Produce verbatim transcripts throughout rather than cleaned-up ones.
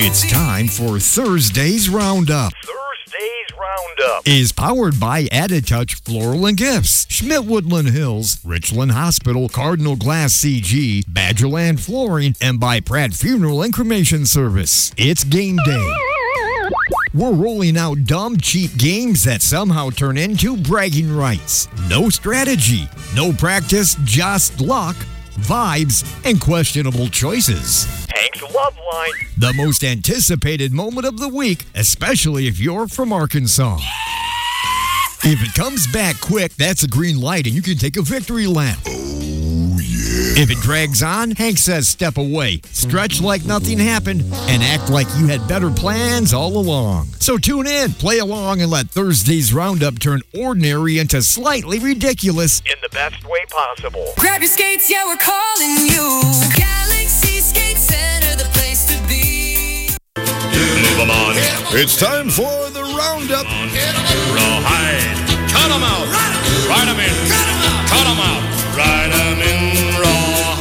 It's time for Thursday's Roundup. Thursday's Roundup is powered by Additouch Floral and Gifts, Schmidt Woodland Hills, Richland Hospital, Cardinal Glass C G, Badgerland Flooring, and by Pratt Funeral and Cremation Service. It's game day. We're rolling out dumb, cheap games that somehow turn into bragging rights. No strategy, no practice, just luck, vibes, and questionable choices. Hank's Love Line. The most anticipated moment of the week, especially if you're from Arkansas. If it comes back quick, that's a green light and you can take a victory lap. Oh, yeah. If it drags on, Hank says step away, stretch like nothing happened, and act like you had better plans all along. So tune in, play along, and let Thursday's Roundup turn ordinary into slightly ridiculous in the best way possible. Grab your skates, yeah, we're calling you. Galaxy Skate Center, the place to be. Move them on. It's time for the Roundup. Roll high. Cut them out. Ride them in. Cut them out. Cut them out. Ride them in. Roll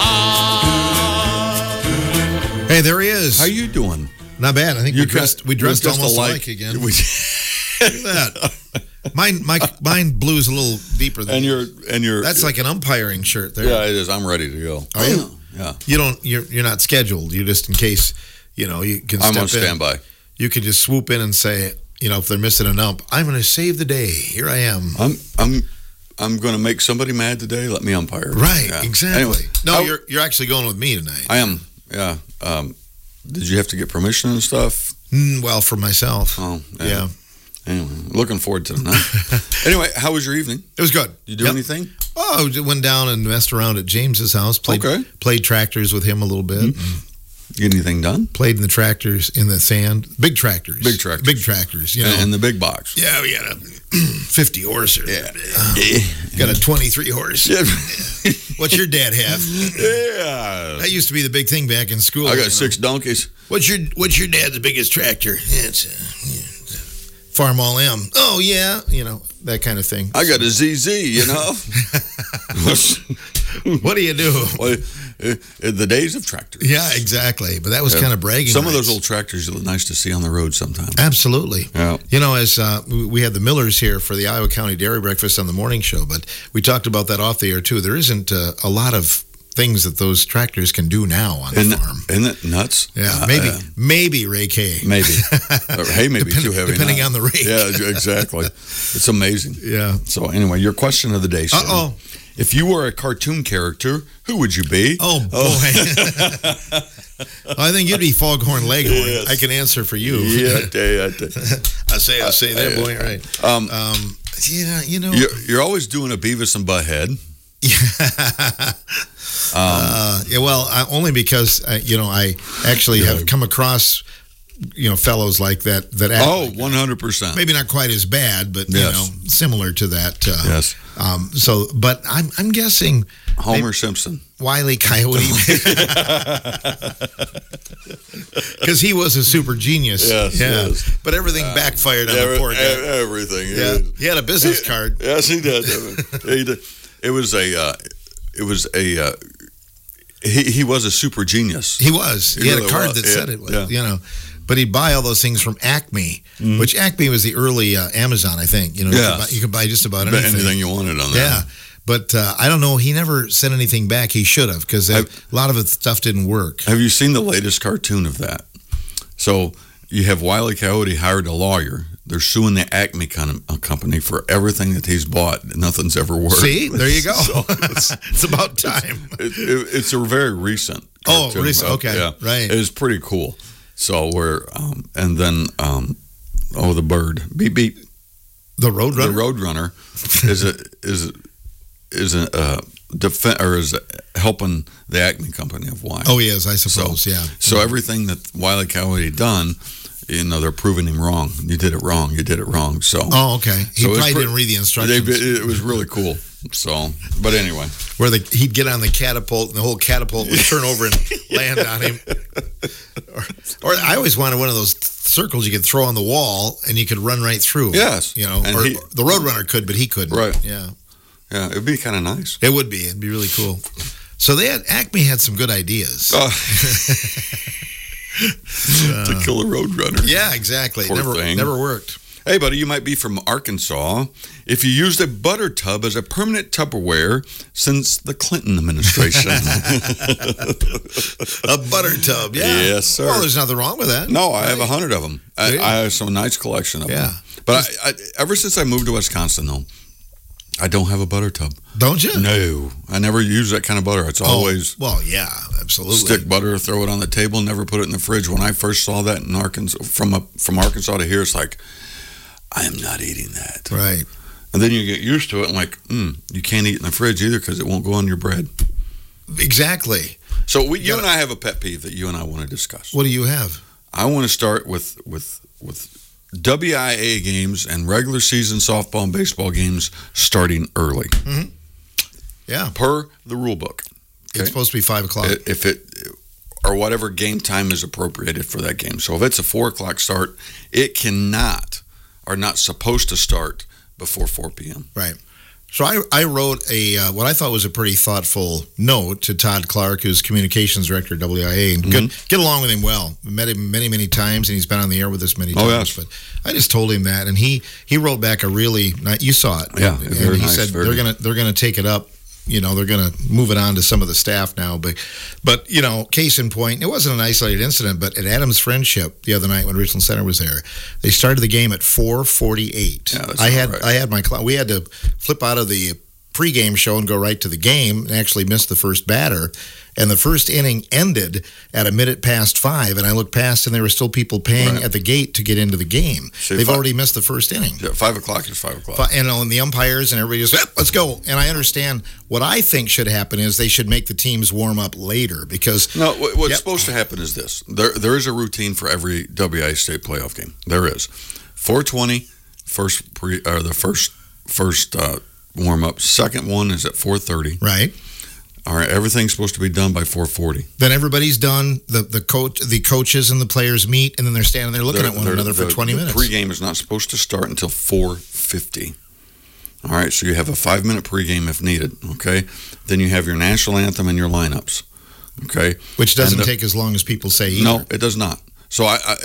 high. Hey, there he is. How you doing? Not bad. I think You we dressed, we dressed dressed almost alike. alike again. We- Look at that. Mine, my, mine blue's a little deeper than and yours. you're and you're. That's like an umpiring shirt there. Yeah, it is. I'm ready to go. Are you? Yeah. You don't. You're you're not scheduled. You just in case. You know, you can. I'm step on standby. In. You can just swoop in and say, you know, if they're missing an ump, I'm going to save the day. Here I am. I'm I'm I'm going to make somebody mad today. Let me umpire. Right. Yeah. Exactly. Anyway, no, how- you're you're actually going with me tonight. I am. Yeah. Um, did you have to get permission and stuff? Mm, well, for myself. Oh, yeah. yeah. Anyway, looking forward to the night. Anyway, how was your evening? It was good. You do Yep. anything? Oh, just went down and messed around at James's house. Played, Okay. Played tractors with him a little bit. Mm-hmm. Get anything done? Played in the tractors in the sand. Big tractors. Big tractors. Big tractors. You know. And the big box. Yeah, we got a fifty horse. Or, Yeah. uh, got a twenty-three horse. Yeah. What's your dad have? Yeah. That used to be the big thing back in school. I you know. got six donkeys. What's your What's your dad's biggest tractor? Yeah, it's, uh, yeah, it's a Farm All M. Oh yeah, you know that kind of thing. I got a Z Z. You know. What do you do? Well, uh, the days of tractors. Yeah, exactly. But that was Yeah. kind of bragging. Some of rights. those old tractors are nice to see on the road sometimes. Absolutely. Yeah. You know, as uh, we had the Millers here for the Iowa County Dairy Breakfast on the morning show, but we talked about that off the air too. There isn't uh, a lot of things that those tractors can do now on the Isn't, farm. isn't it nuts? Yeah, Uh, maybe, uh, maybe Ray K. maybe. Or, hey, maybe Depend- too heavy. depending now. on the rake. Yeah, exactly. It's amazing. Yeah. So anyway, your question of the day. Shannon. Uh-oh. If you were a cartoon character, who would you be? Oh, boy. I think you'd be Foghorn Leghorn. Yes. I can answer for you. Yeah, I tell you, I tell you. I say, I say that, boy. Right. Um, Um, yeah, you know. You're, you're always doing a Beavis and Butthead. Um, uh, yeah, well, I, only because uh, you know I actually Yeah. have come across you know fellows like that that act Oh, like that. one hundred percent. Maybe not quite as bad, but you Yes. know similar to that. Uh, Yes. Um, so, but I'm I'm guessing Homer maybe Simpson. Wile E. Coyote because he was a super genius. Yes, yeah. yes. But everything backfired on the Every- poor guy. Everything. Yeah, he had a business He- card. Yes, he did. he did. It was a. Uh, it was a. Uh, he he was a super genius. He was. He, He had really a card was. that Yeah, said it. Was, yeah. You know, but he'd buy all those things from Acme, which Acme was the early uh, Amazon, I think. You know, you, Yes. could buy, you could buy just about Bet anything. anything you wanted on there. Yeah, but uh, I don't know. He never sent anything back. He should have because a lot of it stuff didn't work. Have you seen the latest cartoon of that? So you have Wile E. Coyote hired a lawyer. They're suing the Acme con- company for everything that he's bought. Nothing's ever worked. See, there you go. So it's, It's about time. it, it, it's a very recent. Oh, cartoon. recent, Uh, okay, yeah. right. It was pretty cool. So we're um, and then um, oh, the bird beep beep. The Roadrunner. The Roadrunner is a is a, is a uh, defen- or is helping the Acme company of wine. Oh, he is, I suppose. So- yeah. So everything that Wile E. Coyote done, you know, they're proving him wrong. You did it wrong. You did it wrong. So Oh, okay. He So it's probably pre- didn't read the they, instructions. it was really cool. So, but anyway, Where the, he'd get on the catapult and the whole catapult would turn over and land on him. Or, or I always wanted one of those circles you could throw on the wall and you could run right through. Yes. You know, And or he- the Roadrunner could, but he couldn't. Right. Yeah. yeah, it'd be kind of nice. It would be. It'd be really cool. So they had Acme had some good ideas. Uh, to kill a roadrunner. Yeah, exactly. Poor Never, thing. never worked. Hey, buddy, you might be from Arkansas. If you used a butter tub as a permanent Tupperware since the Clinton administration. A butter tub, yeah. Yes, sir. Well, there's nothing wrong with that. No, I have a hundred of them. I, Do you? I have some nice collection of Yeah. them. But I, I, ever since I moved to Wisconsin, though, I don't have a butter tub. Don't you? No, I never use that kind of butter. It's Oh, always well, yeah, absolutely. stick butter, throw it on the table, never put it in the fridge. When I first saw that in Arkansas, from a, from Arkansas to here, it's like, I am not eating that. Right. And then you get used to it, and like, mm, you can't eat in the fridge either because it won't go on your bread. Exactly. So we, you and I have a pet peeve that you and I want to discuss. What do you have? I want to start with with with W I A games and regular season softball and baseball games starting early. Yeah. Per the rule book. It's supposed to be five o'clock. If it, or whatever game time is appropriated for that game. So if it's a four o'clock start, it cannot, or not supposed to start before four p.m. Right. So I, I wrote a uh, what I thought was a pretty thoughtful note to Todd Clark, who's communications director at W I A, and good, get along with him well. We met him many, many times, and he's been on the air with us many Oh, times. yes. But I just told him that, and he, he wrote back a really nice, you saw it. Yeah, and very he nice, said very they're gonna they're gonna take it up. You know, they're going to move it on to some of the staff now. But, but you know, case in point, it wasn't an isolated incident, but at Adams Friendship the other night when Richland Center was there, they started the game at four forty-eight. Yeah, that's I had right. I had my cl- we had to flip out of the pregame show and go right to the game and actually missed the first batter. And the first inning ended at a minute past five, and I looked past, and there were still people paying Right. at the gate to get into the game. See, They've fi- already missed the first inning. Yeah, five o'clock is five o'clock. Fi- And, and the umpires and everybody just, "Yep, let's go." And I understand what I think should happen is they should make the teams warm up later because No, what- what's Yep. supposed to happen is this. There, there is a routine for every W I A state playoff game. There is. four twenty, first pre, or the first first uh, warm up. Second one is at four thirty. right. All right, everything's supposed to be done by four forty. Then everybody's done. The the coach, the coaches, and the players meet, and then they're standing there looking They're- at one they're- another for the- twenty the minutes. Pregame is not supposed to start until four fifty. All right, so you have a five minute pregame if needed. Okay, then you have your national anthem and your lineups. Okay, Which doesn't And the- take as long as people say either. No, it does not. So I, I,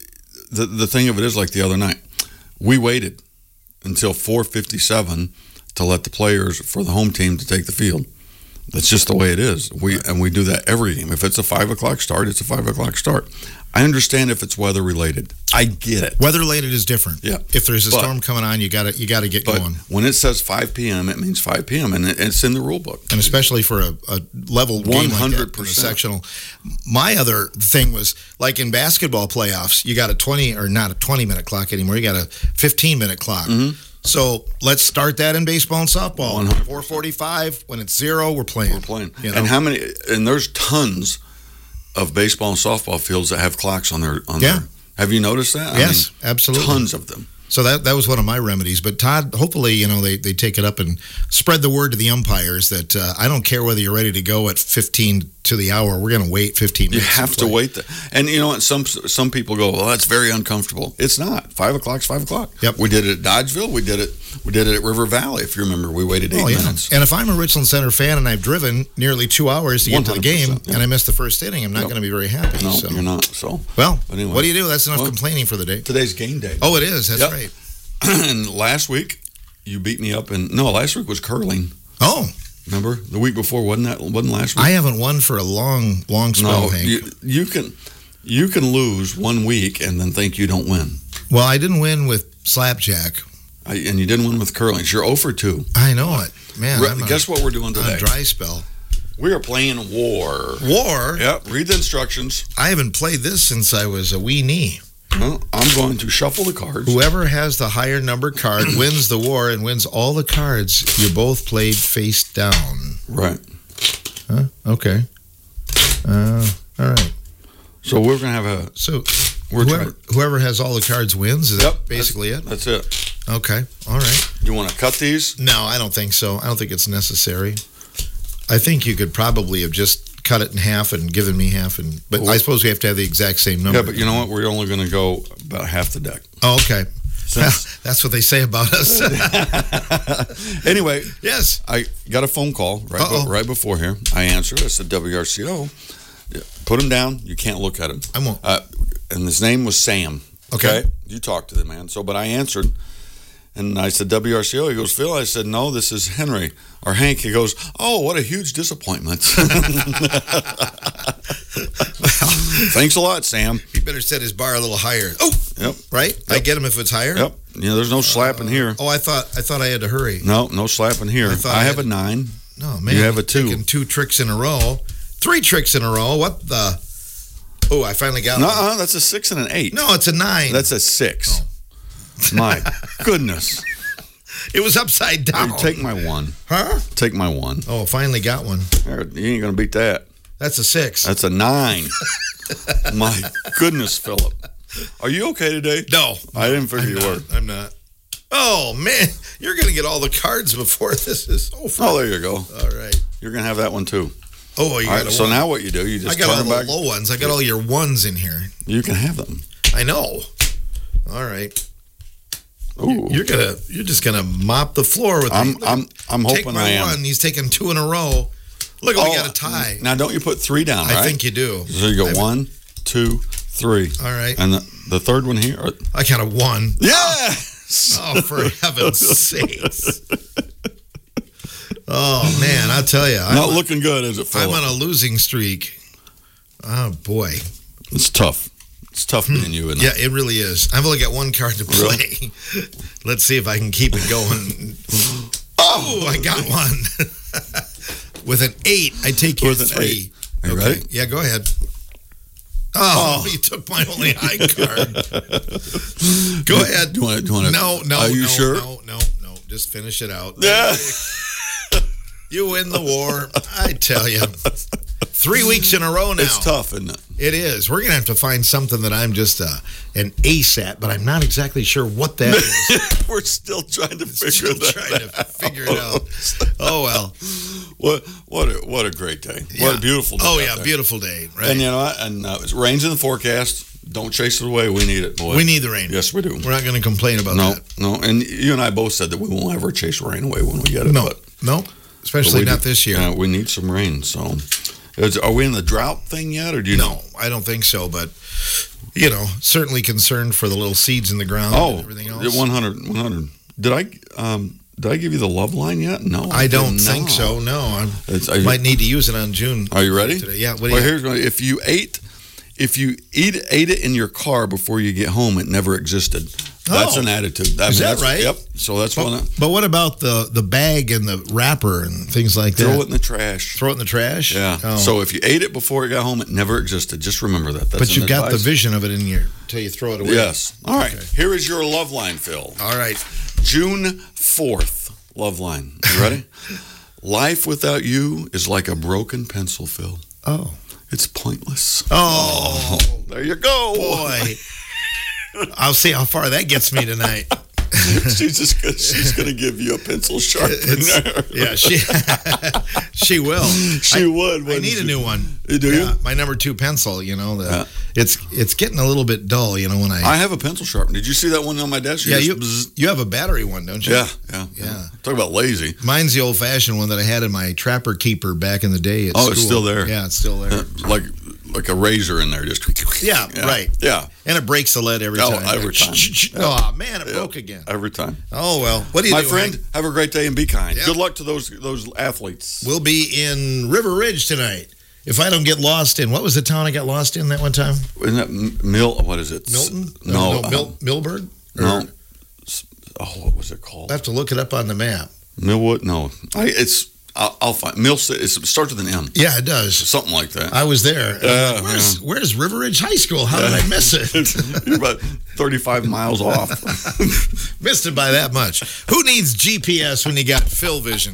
the the thing of it is like the other night, we waited until four fifty seven to let the players for the home team to take the field. That's just the way it is. We and we do that every game. If it's a five o'clock start, it's a five o'clock start. I understand if it's weather related. I get it. Weather related is different. Yeah. If there's a But- storm coming on, you got to you got to get But going. when it says five p.m., it means five p.m. and it- it's in the rule book. And especially for a, a level game like that, one hundred in a percent. sectional. My other thing was like in basketball playoffs, you got a twenty or not a twenty minute clock anymore. You got a fifteen minute clock. Mm-hmm. So let's start that in baseball and softball. one hundred percent. four forty-five when it's zero, we're playing. We're playing. You know? And how many? And there's tons of baseball and softball fields that have clocks on their. On Yeah. Their, have you noticed that? I Yes, mean, absolutely. Tons of them. So that that was one of my remedies. But Todd, hopefully, you know, they, they take it up and spread the word to the umpires that uh, I don't care whether you're ready to go at fifteen to the hour. We're going to wait fifteen You minutes. have and to play. wait. The, and you know what? Some some people go, well, that's very uncomfortable. It's not. Five o'clock's five o'clock. Yep. We did it at Dodgeville. We did it. We did it at River Valley. If you remember, we waited eight Oh, yeah. minutes. And if I'm a Richland Center fan and I've driven nearly two hours to get to the game one hundred percent, yeah. and I missed the first inning, I'm not Yep. going to be very happy. No, so. you're not. So Well, But anyway. what do you do? That's enough Well, complaining for the day. today's game day. Oh, it is. That's Yep. right. And last week you beat me up. And no, last week was curling. Oh, Remember the week before? Wasn't that? Wasn't last week? I haven't won for a long, long spell, no, Hank. you, you can you can lose one week and then think you don't win. Well, I didn't win with slapjack. I, and you didn't win with curling. You're zero for two. I know it. Man, Re- I'm a- Guess what we're doing on today? a dry spell. We are playing war. War? Yep. Read the instructions. I haven't played this since I was a wee knee. Well, I'm going to shuffle the cards. Whoever has the higher number card wins the war and wins all the cards you both played face down. Right. Huh? Okay. Uh, all right. So we're going to have a. So We're whoever, trying. whoever has all the cards wins. Is Yep. that basically it? That's it. Okay. All right. You want to cut these? No, I don't think so. I don't think it's necessary. I think you could probably have just cut it in half and given me half, and but I suppose we have to have the exact same number. Yeah, but you know what? We're only going to go about half the deck. Oh, okay. Since- That's what they say about us. Anyway, Yes. I got a phone call right, be- Uh-oh. right before here. I answered. I said, W R C O. put him down. You can't look at him. I won't. Uh, and his name was Sam. Okay. You talked to the man. So, but I answered, and I said, W R C O. He goes, Phil. I said, no, this is Henry or Hank. He goes, oh, what a huge disappointment. Thanks a lot, Sam. He better set his bar a little higher. Oh, Yep. right. I Yep. get him if it's higher. Yep. You know, there's no slapping here. Oh, I thought I thought I had to hurry. No, no slapping here. I I, thought I have had- a nine. No, man. You have a you're two. taking two tricks in a row. Three tricks in a row. What the? Oh, I finally got No, one. uh, that's a six and an eight. No, it's a nine. That's a six. My goodness. It was upside down. Here, take my one. Huh? Take my one. Oh, finally got one. There, you ain't going to beat that. That's a six. That's a nine. My goodness, Philip. Are you okay today? No. I didn't figure I'm you not. were. I'm not. Oh, man. You're going to get all the cards before this is over. Oh, there you go. All right. You're going to have that one too. Oh, you All got right, a so one. now what you do, you I just got all turn the back. low ones. I got all your ones in here. You can have them. I know. All right. Ooh. You're gonna. You're just gonna mop the floor with. I'm, the, I'm, I'm take hoping my I am. one. He's taking two in a row. Look, we Oh, got a tie. Now, don't you put three down, right? I think you do. So you go I've- one, two, three. All right. And the, the third one here? Or, I got a one. yes! Oh, for heaven's sakes! Oh man, I'll tell you, I'm, Not looking good, is it, I'm Philip? on a losing streak. Oh boy. It's tough. It's tough being you. Isn't it? Yeah, it really is. I've only got one card to play. Let's see if I can keep it going. Oh, I got one. With an eight, I take your With an three. eight. Are you Okay. ready? Yeah, go ahead. Oh, you took my only high card. Go ahead. Do you want to? Do you want to? No, no, Are you no, sure? no, no, no. Just finish it out. Yeah. You win the war. I tell you. Three weeks in a row now. It's tough, isn't it? It is. We're going to have to find something that I'm just uh, an ace at, but I'm not exactly sure what that is. We're still trying to figure Still that trying to out. figure it out. Oh, well. What what a what a great day! What Yeah. a beautiful day! Oh, out yeah, there. beautiful day. Right. And you know, what? and uh, it rains in the forecast. Don't chase it away. We need it, boy. We need the rain. Yes, we do. We're not going to complain about No, that. no. And you and I both said that we won't ever chase rain away when we get it. No, but, no, but especially we not do- this year. uh, we need some rain. So, is, are we in the drought thing yet, or do you know? No, I don't think so, but, you know, certainly concerned for the little seeds in the ground Oh, and everything else. one hundred, one hundred. Did I um did I give you the love line yet? No, I don't did think not. so, no. I It's- are you- might need to use it on June. Are you ready? Today. Yeah, what do Well, you here's what, if you ate if you eat ate it in your car before you get home, it never existed. That's Oh. an attitude. I Is mean, that that's- right? Yep. So that's one. but, but what about the, the bag and the wrapper and things like that? Throw it in the trash. Throw it in the trash? Yeah. Oh. So if you ate it before it got home, it never existed. Just remember that. That's but an you've got the advice. vision of it in your until you throw it away. Yes. All right. Okay. Here is your love line, Phil. All right. June fourth, love line. You ready? Life without you is like a broken pencil, Phil. Oh. It's pointless. Oh, There you go. boy. I'll see how far that gets me tonight. she's just gonna, she's going to give you a pencil sharpener. Yeah, she she will. She I, would. I wouldn't need a she? new one. Do Yeah, you? my number two pencil, you know, the, Yeah. it's it's getting a little bit dull, you know, when I, I have a pencil sharpener. Did you see that one on my desk? yeah, just you bzz. you have a battery one, don't you? Yeah, yeah, Yeah. Talk about lazy. Mine's the old fashioned one that I had in my Trapper Keeper back in the day. At Oh, it's school. still there. Yeah, it's still there. Uh, like like a razor in there, just Yeah, right. Yeah, And it breaks the lead every Oh, time. every time. Oh man, it Yeah. broke again. every time. Oh well, what do you My do, friend, Hank? have a great day and be kind. Yeah. Good luck to those those athletes. We'll be in River Ridge tonight. If I don't get lost in, what was the town I got lost in that one time? Isn't that M- Mill? What is it? Milton? No, no uh, Mil- Milburg? no. Or- S- Oh, what was it called? I have to look it up on the map. Millwood? No, I, it's. I'll, I'll find Mill. Ci- It starts with an M. Yeah, it does. Something like that. I was there. Yeah, where's, where's River Ridge High School? How did I miss it? You're about thirty-five miles off. Missed it by that much. Who needs G P S when you got Phil Vision?